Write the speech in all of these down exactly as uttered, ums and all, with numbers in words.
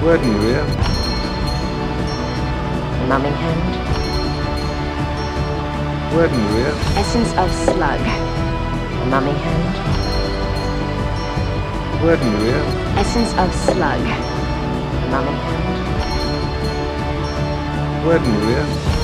Wouldn't you? Numbing hand. Wouldn't you? Essence of slug. Numbing hand. Wouldn't you? Essence of slug. Numbing hand. Wouldn't you?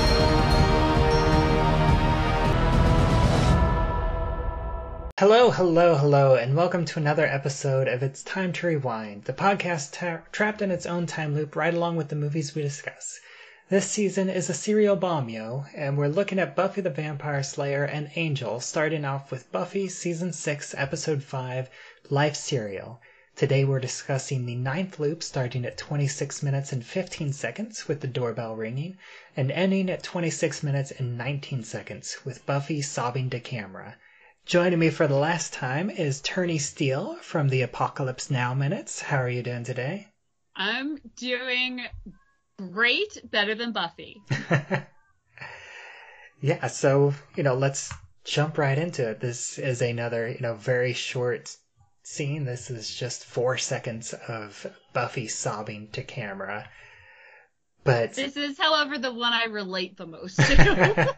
Hello, hello, hello, and welcome to another episode of It's Time to Rewind, the podcast tra- trapped in its own time loop right along with the movies we discuss. This season is a serial bomb, yo, and we're looking at Buffy the Vampire Slayer and Angel, starting off with Buffy Season six, Episode five, Life Serial. Today we're discussing the ninth loop starting at twenty-six minutes and fifteen seconds with the doorbell ringing, and ending at twenty-six minutes and nineteen seconds with Buffy sobbing to camera. Joining me for the last time is Turney Steele from the Apocalypse Now Minutes. How are you doing today? I'm doing great, better than Buffy. Yeah, so, you know, let's jump right into it. This is another, you know, very short scene. This is just four seconds of Buffy sobbing to camera. But this is, however, the one I relate the most to.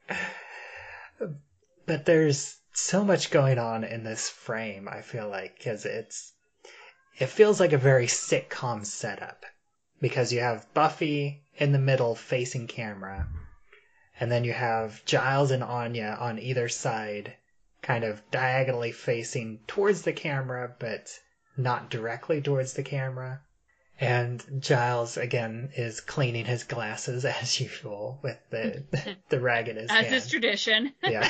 But there's so much going on in this frame, I feel like, because it's it feels like a very sitcom setup, because you have Buffy in the middle facing camera, and then you have Giles and Anya on either side, kind of diagonally facing towards the camera, but not directly towards the camera. And Giles, again, is cleaning his glasses as usual with the the rag in his As hand. is tradition. Yeah.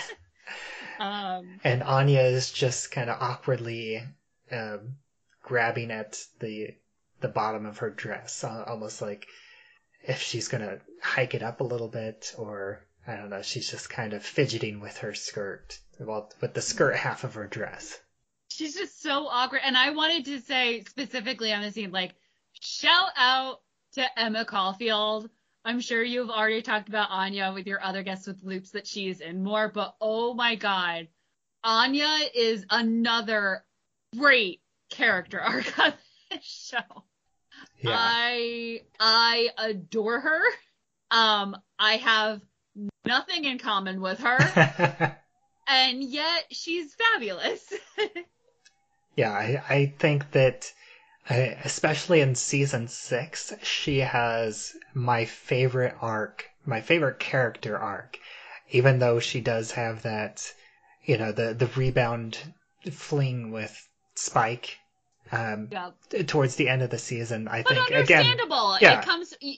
um, And Anya is just kind of awkwardly um, grabbing at the the bottom of her dress, uh, almost like if she's going to hike it up a little bit, or I don't know, she's just kind of fidgeting with her skirt, well, with the skirt half of her dress. she's just so awkward. And I wanted to say specifically on the scene, like, shout out to Emma Caulfield. I'm sure you've already talked about Anya with your other guests with loops that she's in more, but oh my god, Anya is another great character arc on this show. Yeah. I I adore her. Um, I have nothing in common with her, and yet she's fabulous. Yeah, I, I think that, uh, especially in season six, she has my favorite arc, my favorite character arc, even though she does have that, you know, the, the rebound fling with Spike um, Yeah. towards the end of the season. I But think, again, understandable. yeah. It comes you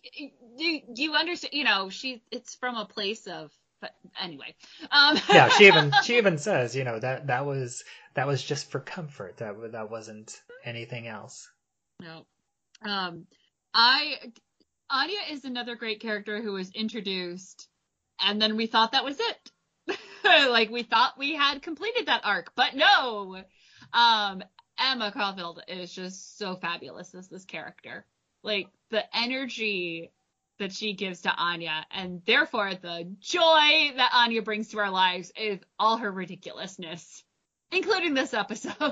you you understand. You know, she it's from a place of. But anyway, um. yeah, she even she even says, you know, that that was that was just for comfort. That that wasn't anything else. No. Um, I Anya is another great character who was introduced, and then we thought that was it. Like, we thought we had completed that arc, but no. Um, Emma Caulfield is just so fabulous as this character. Like, the energy that she gives to Anya, and therefore the joy that Anya brings to our lives is all her ridiculousness, including this episode.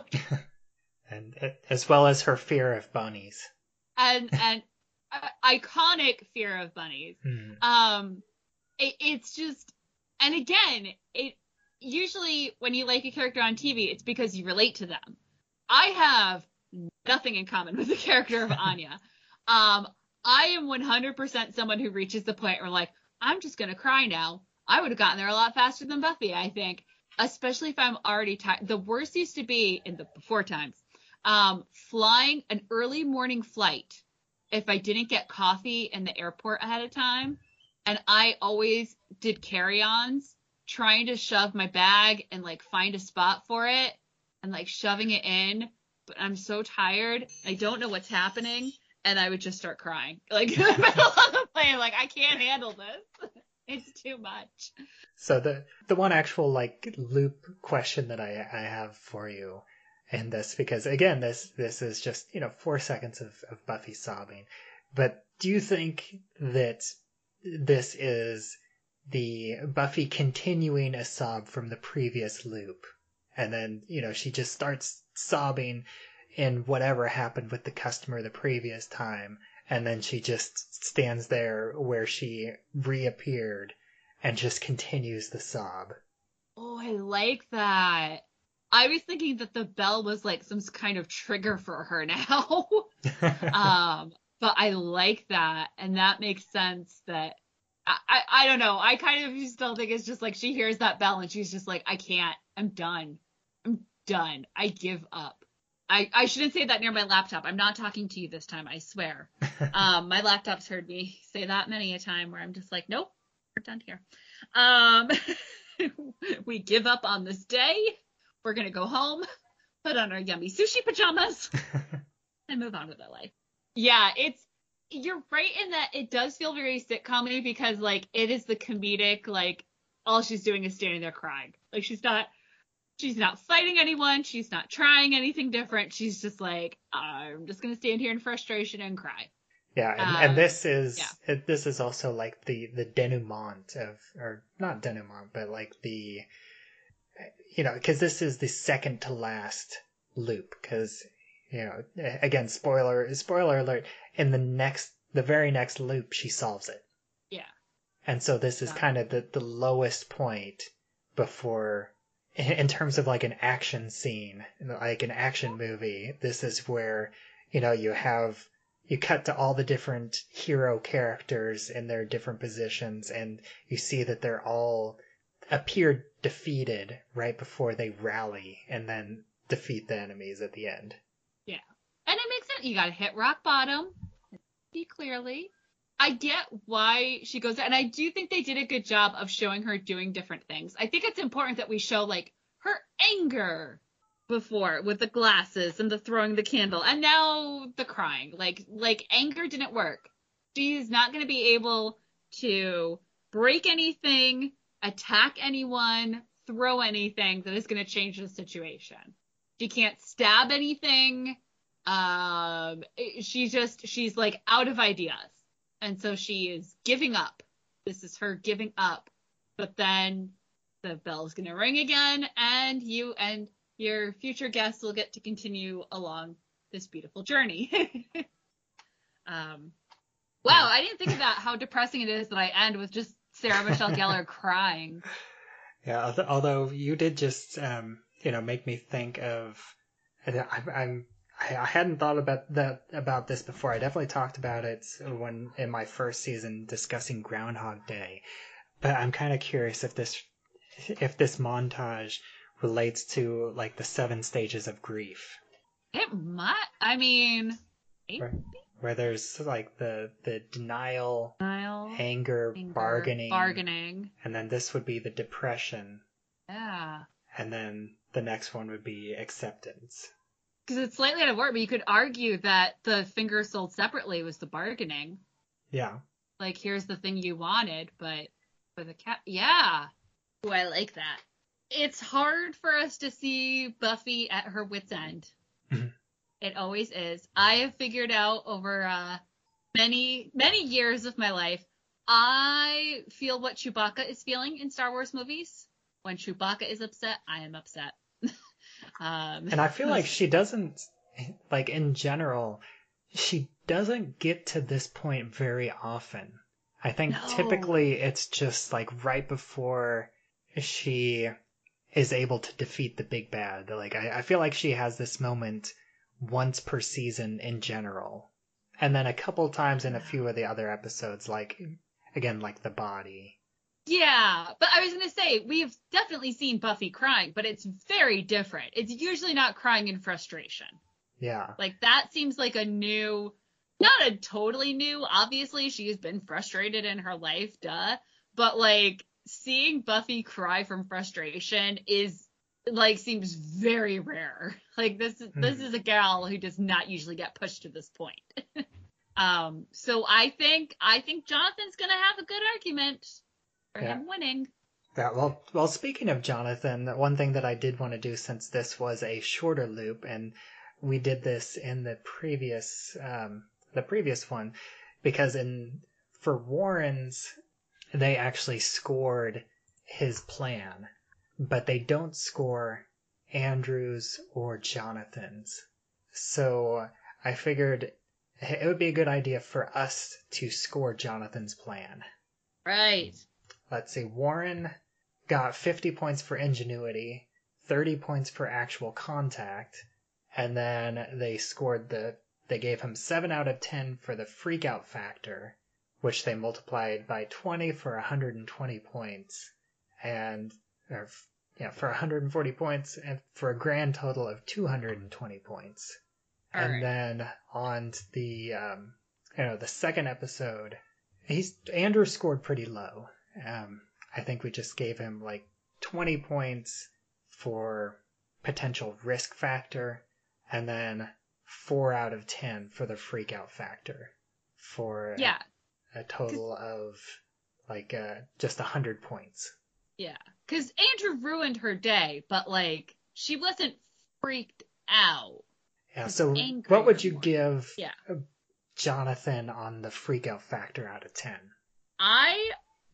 And uh, as well as her fear of bunnies. and and uh, iconic fear of bunnies. Mm. Um, it, it's just, and again, it usually when you like a character on T V, it's because you relate to them. I have nothing in common with the character of Anya. um, I am one hundred percent someone who reaches the point where, like, I'm just gonna cry now. I would have gotten there a lot faster than Buffy, I think, especially if I'm already tired. The worst used to be in the before times. Um, flying an early morning flight, if I didn't get coffee in the airport ahead of time, and I always did carry-ons, trying to shove my bag and, like, find a spot for it, and, like, shoving it in, but I'm so tired, I don't know what's happening, and I would just start crying. Like, in the middle of the plane, like, I can't handle this. It's too much. So the the one actual, like, loop question that I I have for you in this, because again, this this is just, you know, four seconds of, of Buffy sobbing. But do you think that this is the Buffy continuing a sob from the previous loop? And then, you know, she just starts sobbing in whatever happened with the customer the previous time, and then she just stands there where she reappeared and just continues the sob. Oh, I like that. I was thinking that the bell was like some kind of trigger for her now. um, but I like that, and that makes sense that I, I I don't know. I kind of still think it's just like she hears that bell and she's just like, I can't. I'm done. I'm done. I give up. I, I shouldn't say that near my laptop. I'm not talking to you this time, I swear. um, my laptop's heard me say that many a time where I'm just like, nope, we're done here. Um, we give up on this day. We're going to go home, put on our yummy sushi pajamas, and move on with our life. Yeah, it's, you're right in that it does feel very sitcom-y because, like, it is the comedic, like, all she's doing is standing there crying. Like, she's not, she's not fighting anyone. She's not trying anything different. She's just like, I'm just going to stand here in frustration and cry. Yeah, and, Um, and this is yeah. it, this is also like the the denouement of, or not denouement, but like the, you know, because this is the second to last loop. Because, you know, again, spoiler spoiler alert. In the next, the very next loop, she solves it. Yeah. And so this is Yeah. kind of the the lowest point before, in, in terms of like an action scene, like an action movie. This is where, you know, you have. You cut to all the different hero characters in their different positions, and you see that they're all appear defeated right before they rally and then defeat the enemies at the end. Yeah. And it makes sense. You got to hit rock bottom. See clearly. I get why she goes, and I do think they did a good job of showing her doing different things. I think it's important that we show, like, her anger before with the glasses and the throwing the candle, and now the crying. Like, like anger didn't work. She's not going to be able to break anything, attack anyone, throw anything that is going to change the situation. She can't stab anything. Um, she's just, she's like out of ideas. And so she is giving up. This is her giving up. But then the bell's going to ring again, and you and your future guests will get to continue along this beautiful journey. um, wow, I didn't think of that, how depressing it is that I end with just Sarah Michelle Gellar crying. Yeah, although you did just, um, you know, make me think of, I, I'm, I hadn't thought about that about this before. I definitely talked about it when in my first season discussing Groundhog Day, but I'm kind of curious if this, if this montage relates to like the seven stages of grief. It might. I mean, where, where there's like the the denial, denial anger, anger, bargaining, bargaining, and then this would be the depression. Yeah. And then the next one would be acceptance. Because it's slightly out of order, but you could argue that the finger sold separately was the bargaining. Yeah. Like, here's the thing you wanted, but for the cat, yeah. Ooh, I like that. It's hard for us to see Buffy at her wit's end. Mm-hmm. It always is. I have figured out over uh, many, many years of my life, I feel what Chewbacca is feeling in Star Wars movies. When Chewbacca is upset, I am upset. um, and I feel like she doesn't, like in general, she doesn't get to this point very often. I think no. typically it's just like right before she is able to defeat the big bad. Like I, I feel like she has this moment once per season in general. And then a couple times in a few of the other episodes, like, again, like the body. Yeah, but I was going to say, we've definitely seen Buffy crying, but it's very different. It's usually not crying in frustration. Yeah. Like, that seems like a new, not a totally new, obviously she's been frustrated in her life, duh. But, like, seeing Buffy cry from frustration is, like, seems very rare. Like, this, mm. this is a gal who does not usually get pushed to this point. um, so I think, I think Jonathan's going to have a good argument. For yeah. him winning. Yeah, well, well, speaking of Jonathan, one thing that I did want to do, since this was a shorter loop, and we did this in the previous, um, the previous one, because in for Warren's, they actually scored his plan, but they don't score Andrew's or Jonathan's. So I figured it would be a good idea for us to score Jonathan's plan. Right. Let's see, Warren got fifty points for ingenuity, thirty points for actual contact, and then they scored the, they gave him seven out of ten for the freak out factor, which they multiplied by twenty for one hundred twenty points, and, or, yeah, for one hundred forty points, and for a grand total of two hundred twenty points. All and right. then on the, um, you know, the second episode, he's, Andrew scored pretty low. Um, I think we just gave him like twenty points for potential risk factor, and then four out of ten for the freak out factor, for Yeah. a, a total of like uh, just one hundred points. Yeah. Because Andrew ruined her day, but like she wasn't freaked out. Yeah, It's so angry what would you more. give Yeah. Jonathan on the freak out factor out of ten? I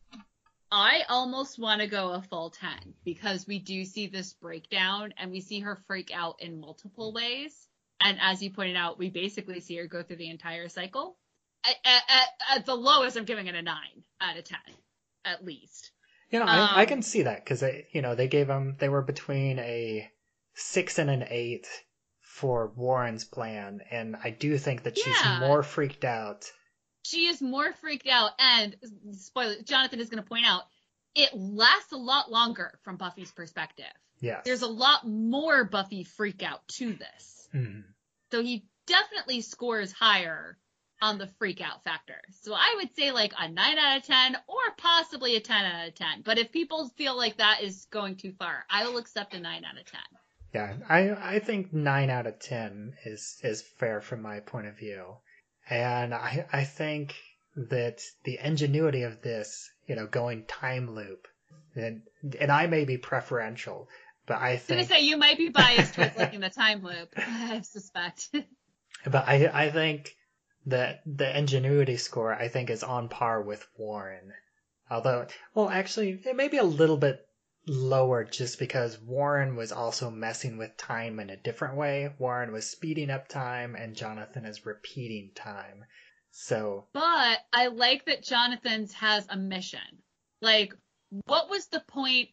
I almost want to go a full ten because we do see this breakdown and we see her freak out in multiple ways. And as you pointed out, we basically see her go through the entire cycle. At, at, at the lowest, I'm giving it a nine out of ten, at least. You know, I, I Um, can see that because you know they gave him they were between a six and an eight for Warren's plan, and I do think that she's Yeah. more freaked out. She is more freaked out, and spoiler, Jonathan is going to point out, it lasts a lot longer from Buffy's perspective. Yes. There's a lot more Buffy freak out to this. Mhm. So he definitely scores higher on the freak out factor. So I would say like a nine out of ten or possibly a ten out of ten. But if people feel like that is going too far, I will accept a nine out of ten. Yeah, I I think nine out of ten is is fair from my point of view, and I I think that the ingenuity of this, you know, going time loop, and and I may be preferential, but I I was going think to say you might be biased towards liking the time loop, I suspect. But I I think that the ingenuity score I think is on par with Warren. Although, well, actually, it may be a little bit lower just because Warren was also messing with time in a different way. Warren was speeding up time and Jonathan is repeating time. So, But I like that Jonathan's has a mission. Like, what was the point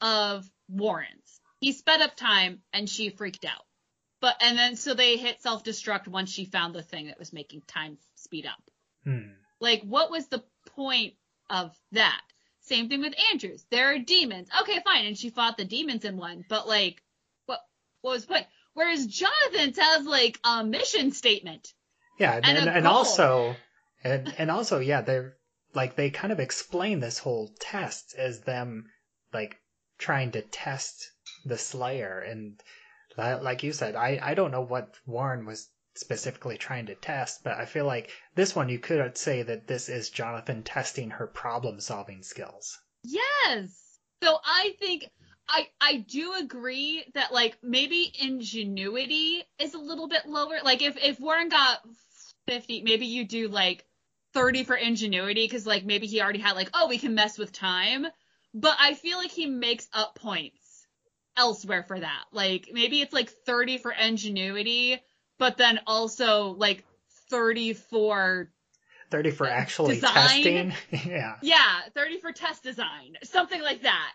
of Warren's? He sped up time and she freaked out. But and then so they hit self-destruct once she found the thing that was making time speed up. hmm. Like, what was the point of that? Same thing with Andrews. There are demons. Okay, fine. And she fought the demons in one. But, like, what, what was the point? Whereas Jonathan's has, like, a mission statement. Yeah, and And and, a and goal. also, and and also, yeah, they're like they kind of explain this whole test as them like trying to test the Slayer, and li- like you said, I I don't know what Warren was specifically trying to test, but I feel like this one you could say that this is Jonathan testing her problem solving skills. Yes. So I think I I do agree that like maybe ingenuity is a little bit lower. Like if if Warren got fifty, maybe you do like thirty for ingenuity because like maybe he already had like, oh, we can mess with time. But I feel like he makes up points elsewhere for that. Like maybe it's like thirty for ingenuity, but then also like thirty for thirty for actually Design? testing. Yeah. yeah, thirty for test design, something like that.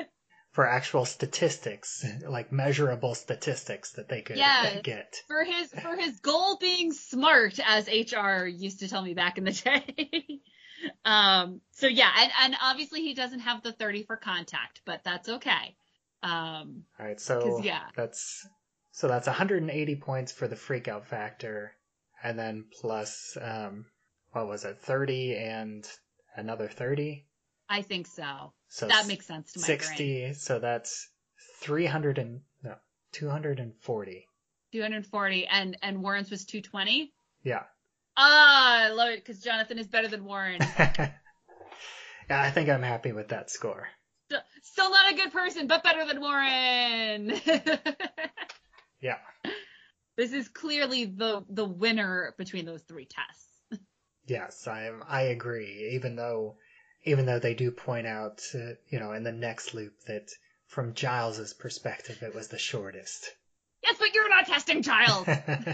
For actual statistics, like measurable statistics that they could Yes. get. for his for his goal being smart, as H R used to tell me back in the day. um. So yeah, and and obviously he doesn't have the thirty for contact, but that's okay. Um. All right, so 'Cause, yeah. that's so that's one hundred eighty points for the freak out factor, and then plus um, what was it, thirty and another thirty? I think so. So That makes sense to my brain. sixty. So that's three hundred and no two hundred and forty. two hundred forty, and and Warren's was two twenty. Yeah. Ah, I love it because Jonathan is better than Warren. Yeah, I think I'm happy with that score. Still, still not a good person, but better than Warren. Yeah. This is clearly the the winner between those three tests. Yes, I I agree. Even though, even though they do point out, uh, you know, in the next loop that from Giles's perspective it was the shortest. Yes, but you're not testing child.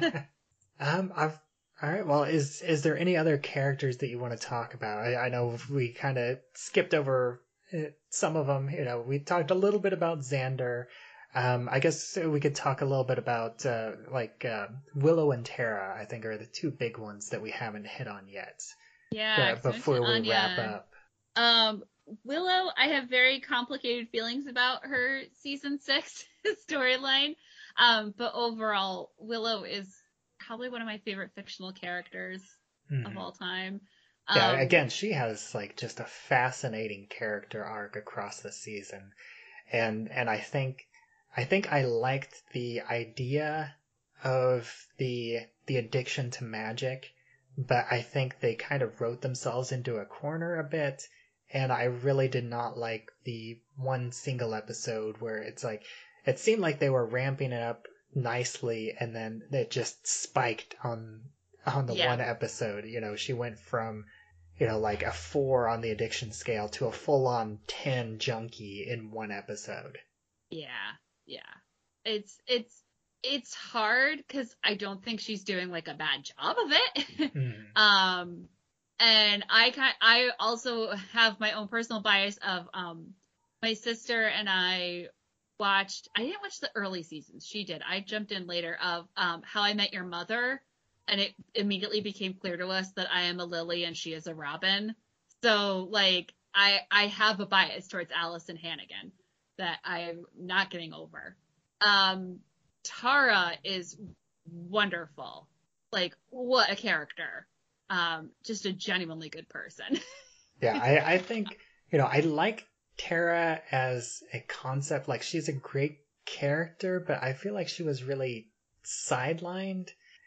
um, I've all right. Well, is is there any other characters that you want to talk about? I, I know we kind of skipped over uh, some of them. You know, we talked a little bit about Xander. Um, I guess we could talk a little bit about uh, like uh, Willow and Tara. I think are the two big ones that we haven't hit on yet. Yeah. uh, before we Anya. wrap up. Um, Willow, I have very complicated feelings about her season six storyline. Um, but overall, Willow is probably one of my favorite fictional characters mm-hmm. of all time. Um, yeah, again, she has like just a fascinating character arc across the season, and and I think I think I liked the idea of the the addiction to magic, but I think they kind of wrote themselves into a corner a bit, and I really did not like the one single episode where it's like it seemed like they were ramping it up nicely, and then it just spiked on on the yeah. one episode. You know, she went from, you know, like a four on the addiction scale to a full-on ten junkie in one episode. Yeah, yeah. It's it's it's hard because I don't think she's doing like a bad job of it. mm. Um, and I kind I also have my own personal bias of um my sister and I watched, I didn't watch the early seasons. She did. I jumped in later of um, How I Met Your Mother, and it immediately became clear to us that I am a Lily and she is a Robin. So, like, I I have a bias towards Allison Hannigan that I'm not getting over. Um, Tara is wonderful. Like, what a character. Um, just a genuinely good person. yeah, I, I think, you know, I like Tara as a concept. Like, she's a great character, but I feel like she was really sidelined.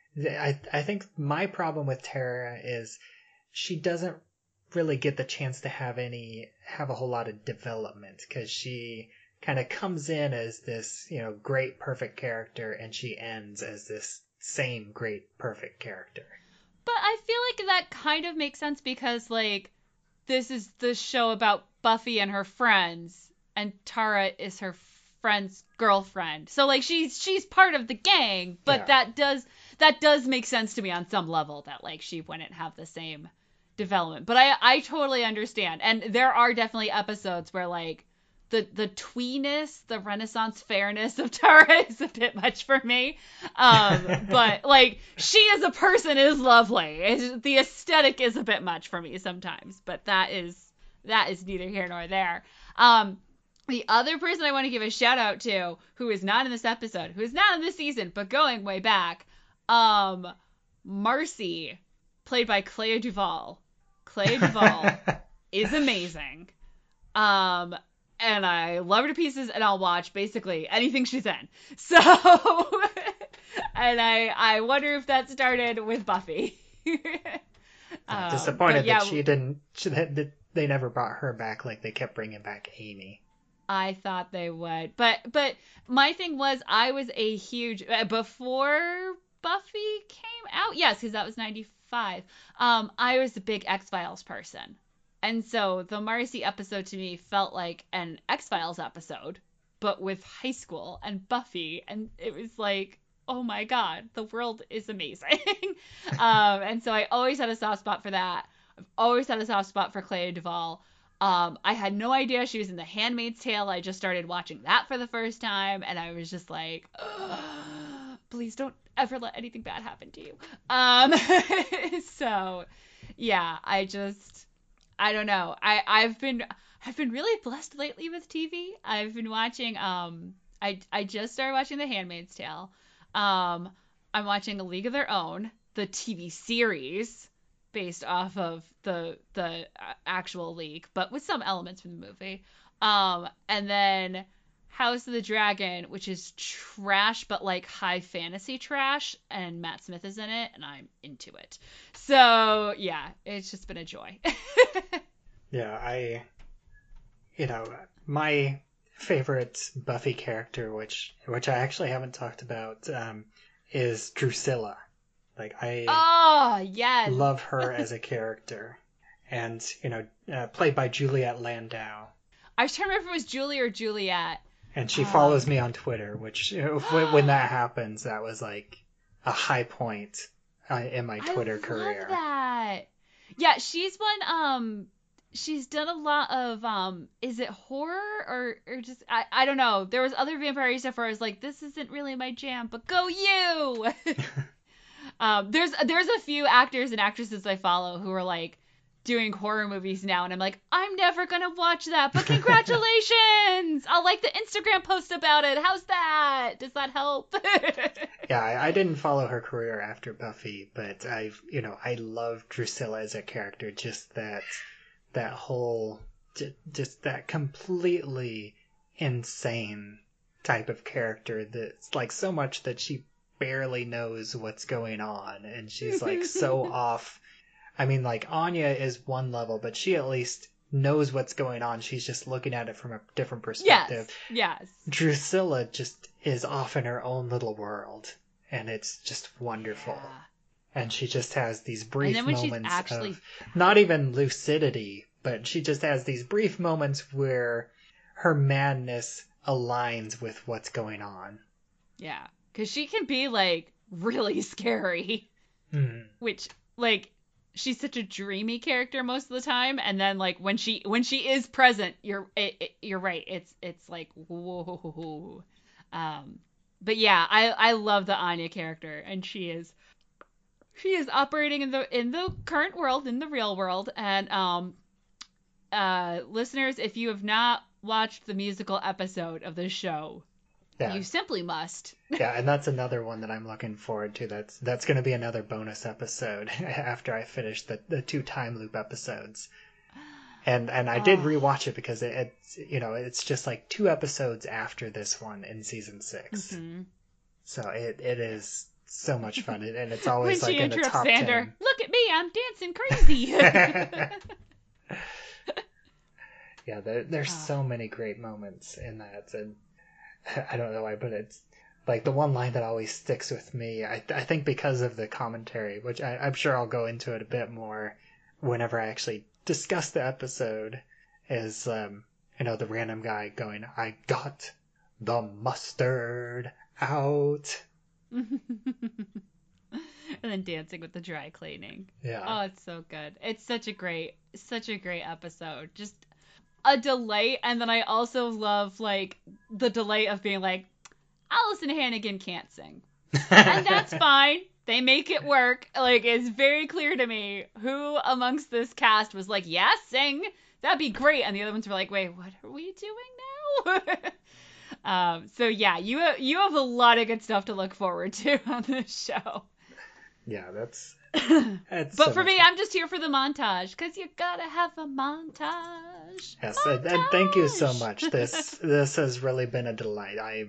I I think my problem with Tara is she doesn't really get the chance to have any have a whole lot of development, because she kind of comes in as this, you know, great perfect character, and she ends as this same great perfect character. But I feel like that kind of makes sense because, like, this is the show about Buffy and her friends, and Tara is her friend's girlfriend. So, like, she's she's part of the gang, but yeah. that does that does make sense to me on some level that, like, she wouldn't have the same development. But I I totally understand. And there are definitely episodes where, like, the the tweeness, the Renaissance fairness of Tara is a bit much for me. Um, but, like, she as a person is lovely. It's, the aesthetic is a bit much for me sometimes, but that is that is neither here nor there. Um, the other person I want to give a shout out to, who is not in this episode, who is not in this season, but going way back, um, Marcy, played by Clea Duvall. Clea Duvall is amazing. Um, and I love her to pieces, and I'll watch basically anything she's in. So, and I I wonder if that started with Buffy. I'm disappointed um, yeah, that she didn't, she, that they never brought her back like they kept bringing back Amy. I thought they would. But but my thing was, I was a huge, before Buffy came out, yes, because that was ninety-five, um, I was a big X-Files person. And so the Marcy episode to me felt like an X-Files episode, but with high school and Buffy. And it was like, oh my God, the world is amazing. um, and so I always had a soft spot for that. I've always had a soft spot for Clea Duvall. Um, I had no idea she was in The Handmaid's Tale. I just started watching that for the first time, and I was just like, please don't ever let anything bad happen to you. Um, so, yeah, I just, I don't know. I, I've been, I've been really blessed lately with T V. I've been watching, um, I, I just started watching The Handmaid's Tale. Um, I'm watching A League of Their Own, the T V series, based off of the the actual League, but with some elements from the movie. Um, and then House of the Dragon, which is trash, but like high fantasy trash, and Matt Smith is in it, and I'm into it. So yeah, it's just been a joy. yeah, I, you know, my favorite Buffy character, which which I actually haven't talked about, um, is Drusilla. Like, I oh, yes. love her as a character. And, you know, uh, played by Juliet Landau. I was trying to remember if it was Julie or Juliet. And she Um, follows me on Twitter, which uh, when when that happens, that was like a high point uh, in my Twitter I career. love that. Yeah, she's one. Um, she's done a lot of. Um, is it horror or or just I I don't know. There was other vampire stuff where I was like, this isn't really my jam, but go you. um, there's there's a few actors and actresses I follow who are like doing horror movies now, and I'm like, I'm never gonna watch that, but congratulations! I'll like the Instagram post about it. How's that? Does that help? Yeah, I, I didn't follow her career after Buffy, but I've, you know, I love Drusilla as a character. Just that, that whole, j- just that completely insane type of character that's like so much that she barely knows what's going on, and she's like so off. I mean, like, Anya is one level, but she at least knows what's going on. She's just looking at it from a different perspective. Yes, yes. Drusilla just is off in her own little world, and it's just wonderful. Yeah. And she just has these brief And then when she's moments actually- of not even lucidity, but she just has these brief moments where her madness aligns with what's going on. Yeah, because she can be, like, really scary. Mm. Which, like, she's such a dreamy character most of the time, and then, like, when she when she is present, you're it, it, you're right. It's it's like, whoa. Um, but yeah, I I love the Anya character, and she is she is operating in the in the current world, in the real world, and um, uh, listeners, if you have not watched the musical episode of this show, Yeah. you simply must. Yeah, and that's another one that I'm looking forward to. That's that's going to be another bonus episode after I finish the, the two time loop episodes. And and I did Oh. rewatch it because it, it's you know it's just like two episodes after this one in season six. Mhm. So it, it is so much fun, and it's always When like she in the interrupts top Xander, ten. look at me, I'm dancing crazy. Yeah, there, there's Ah. so many great moments in that, and I don't know why, but it's like the one line that always sticks with me. I I think because of the commentary, which I, I'm sure I'll go into it a bit more whenever I actually discuss the episode, is um you know the random guy going, "I got the mustard out." And then dancing with the dry cleaning. Yeah. Oh, it's so good. It's such a great, such a great episode. Just a delight. And then I also love, like, the delight of being like, Allison Hannigan can't sing. And that's fine. They make it work. Like, it's very clear to me who amongst this cast was like, yeah, sing. That'd be great. And the other ones were like, wait, what are we doing now? um, so yeah, you you have a lot of good stuff to look forward to on this show. Yeah, that's. that's But so for much me, fun. I'm just here for the montage, because you gotta have a montage. Yes, and, and thank you so Montage! much. This this has really been a delight. I,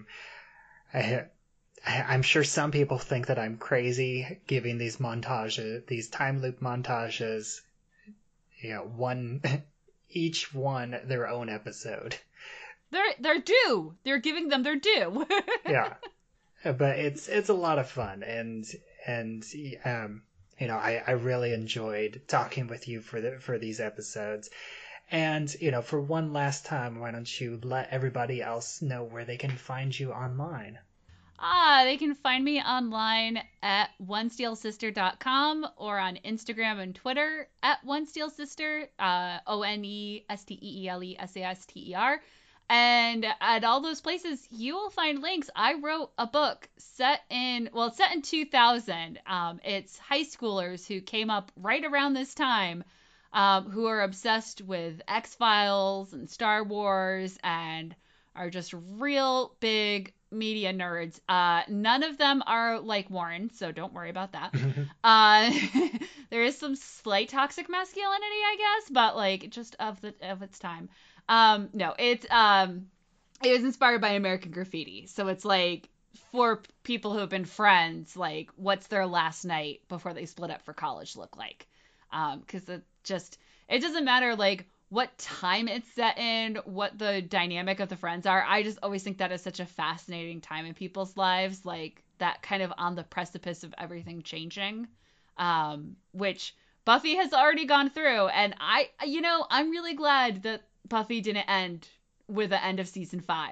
I, I- I'm sure some people think that I'm crazy giving these montages, these time loop montages, you know, one, each one their own episode. They're they're due. They're giving them their due. Yeah, but it's it's a lot of fun, and and um, you know, I, I really enjoyed talking with you for the for these episodes. And, you know, for one last time, why don't you let everybody else know where they can find you online? Ah, they can find me online at one steel sister dot com or on Instagram and Twitter at onesteelsister, uh, O N E S T E E L E S A S T E R. And at all those places, you will find links. I wrote a book set in, well, it's set in two thousand. Um, it's high schoolers who came up right around this time, um, who are obsessed with X-Files and Star Wars and are just real big media nerds. Uh, none of them are like Warren, so don't worry about that. uh, there is some slight toxic masculinity, I guess, but like just of the of its time. Um, no, it's um, it was inspired by American Graffiti, so it's like for people who have been friends, like what's their last night before they split up for college look like? Um, because it just it doesn't matter like what time it's set in, what the dynamic of the friends are. I just always think that is such a fascinating time in people's lives, like that kind of on the precipice of everything changing, um, which Buffy has already gone through. And I, you know, I'm really glad that Buffy didn't end with the end of season five,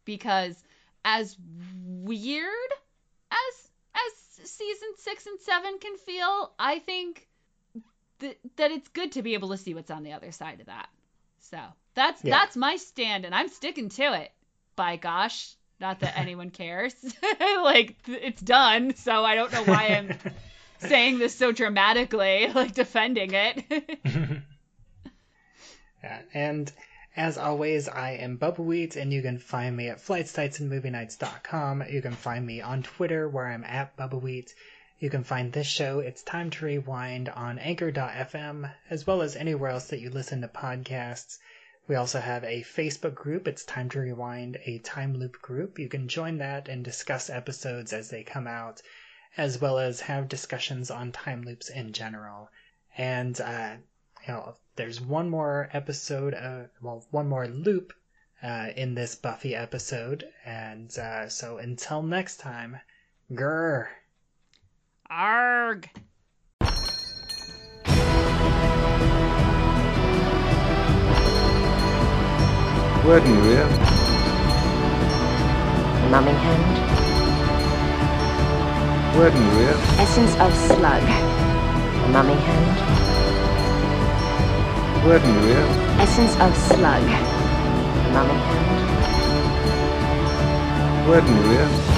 because as weird as as season six and seven can feel, I think th- that it's good to be able to see what's on the other side of that. So that's Yeah. that's my stand, and I'm sticking to it. By gosh, not that anyone cares. Like, th- it's done, so I don't know why I'm saying this so dramatically, like defending it. Yeah, and as always, I am Bubba Wheat, and you can find me at flight sites and movie nights dot com. You can find me on Twitter, where I'm at Bubba Wheat. You can find this show, It's Time to Rewind, on anchor dot f m, as well as anywhere else that you listen to podcasts. We also have a Facebook group, It's Time to Rewind, a time loop group. You can join that and discuss episodes as they come out, as well as have discussions on time loops in general. And, uh, you know, there's one more episode, uh, well, one more loop uh, in this Buffy episode. And uh, so until next time, grr. Arg. Werden wir? Numbing hand. Werden wir? Essence of slug. Numbing hand. Werden wir? Essence of slug. Numbing hand. Werden wir?